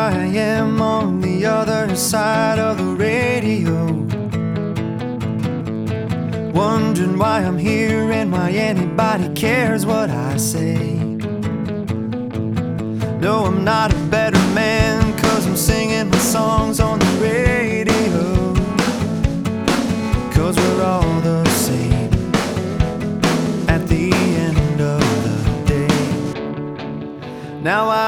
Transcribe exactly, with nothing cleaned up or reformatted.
why I am on the other side of the radio, wondering why I'm here and why anybody cares what I say. No, I'm not a better man, 'cause I'm singing my songs on the radio, 'cause we're all the same at the end of the day. Now I